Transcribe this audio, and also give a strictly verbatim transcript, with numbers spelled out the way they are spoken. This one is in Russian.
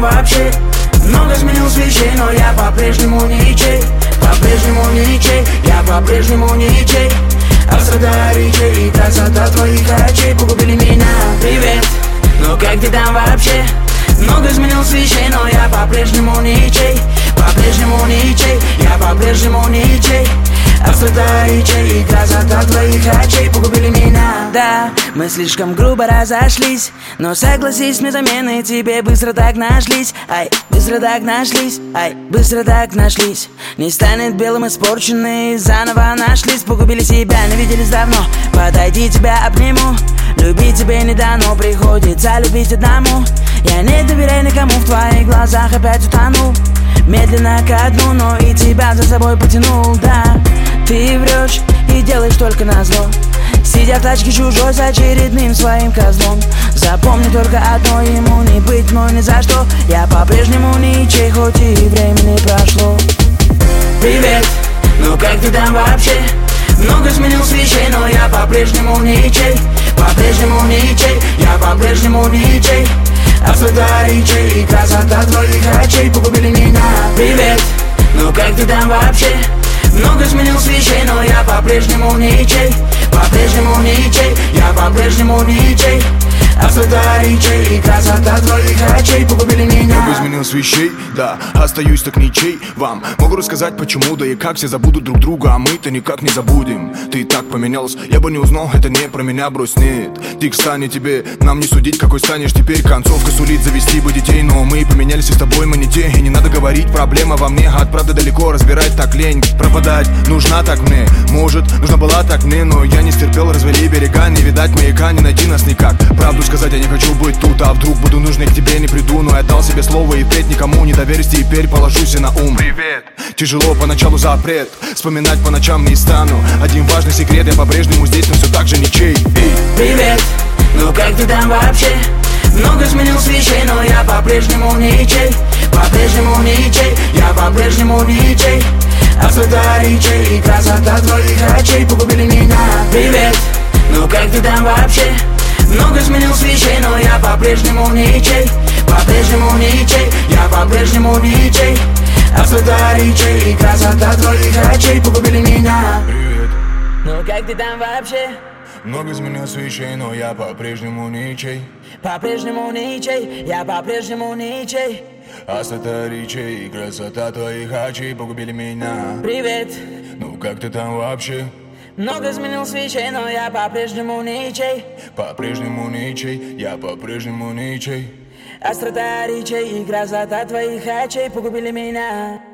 вообще? Много изменилось вещей, но я по-прежнему ничей. По-прежнему ничей, я по-прежнему ничей. Острота речей и красота твоих очей погубили меня. Привет, ну как ты там вообще? Много изменилось вещей, но я по-прежнему ничей. По-прежнему ничей, я по-прежнему ничей. Острота речей и красота твоих очей погубили меня. Да, мы слишком грубо разошлись, но согласись, мне замены тебе быстро так нашлись. Ай, быстро так нашлись, ай, быстро так нашлись. Не станет белым испорченный, заново нашлись. Погубили себя, не виделись давно. Подойди, тебя обниму. Любить тебе не дано, приходится любить одному. Я не доверяю никому, в твоих глазах опять утонул. Медленно ко дну, но и тебя за собой потянул, да. Ты врешь и делаешь только назло, сидя в тачке чужой с очередным своим козлом. Запомни только одно, ему не быть мной ни за что. Я по-прежнему ничей, хоть и времени прошло. Привет, ну как ты там вообще? Много изменилось вещей, но я по-прежнему ничей. По-прежнему ничей, я по-прежнему ничей. Острота речей и красота твоих очей погубили меня. Привет, ну как ты там вообще? Много изменилось вещей, но я по-прежнему ничей. По-прежнему ничей, я по-прежнему ничей. Острота речей и красота твоих очей погубили меня. Много изменилось вещей, да, остаюсь так ничей. Вам могу рассказать почему, да и как все забудут друг друга, а мы-то никак не забудем. Ты и так поменялась, я бы не узнал, это не про меня, брось, нет. Ты встань, тебе нам не судить, какой станешь теперь. Концовка сулит завести бы детей, но мы поменялись и с тобой мы не те. И не надо говорить, проблема во мне, от правды далеко, разбирать так лень. Пропадать нужна так мне, может, нужна была так мне, но я не стерпел, развели берега, не видать маяка, не найти нас никак. Правду сказать я не хочу быть тут, а вдруг буду нужный к тебе, не приду. Но я дал себе слово и впредь никому не доверюсь, теперь положусь и на ум. Привет. Тяжело поначалу запрет, вспоминать по ночам не стану. Один важный секрет, я по-прежнему здесь, но все так же ничей. Эй. Привет, ну как ты там вообще? Много изменилось вещей, но я по-прежнему ничей. По-прежнему ничей, я по-прежнему ничей. Острота речей и красота твоих очей погубили меня. Привет, ну как ты там вообще? Много изменилось вещей, но я по-прежнему ничей. По-прежнему ничей, я по-прежнему ничей. Острота речей и красота твоих очей погубили меня. Привет. Ну как ты там вообще? Много изменилось вещей, но я по-прежнему ничей. По-прежнему ничей, я по-прежнему ничей. Острота речей и красота твоих очей погубили меня. Привет. Ну как ты там вообще? Много изменилось вещей, но я по-прежнему ничей. По-прежнему ничей, я по-прежнему ничей. Острота речей и красота твоих очей погубили меня.